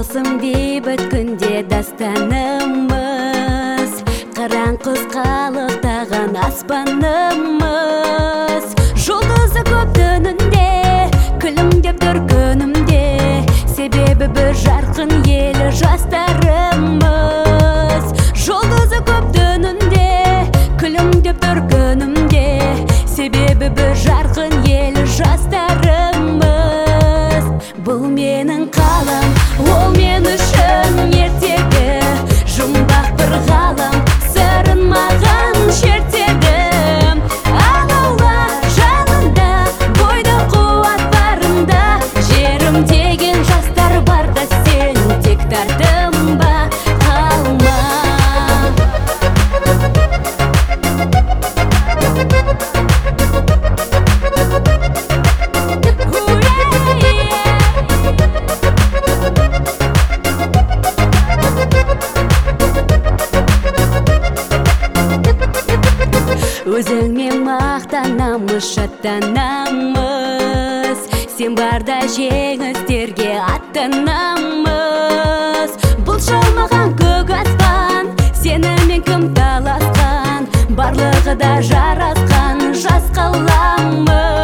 қалсын бейбіт күнде дастанымыз, қараңғыз қалықтаған аспанымыз. Жұлдызы көп түнінде, күлімдеп тұр күнімде, себебі бір жарқын елі жастарымыз. Жұлдызы көп түнінде, күлімдеп тұр күнімде, себебі бір жарқын елі жастарымыз. Бұл менің қалам, ол мен үшін ертегі, жұмбақ бір ғалам, сырын маған шертеді. Алаула жанында, бойда қуат барында, жерім деген жастар барда, сен тек тартынба, қалма. Өзіңмен мақтанамыз, шаттанамыз, сен барда жеңістерге аттанамыз. Бұл шалмаған көк аспан, сенімен кім таласқан, барлығы да жарасқан жас қаламыз.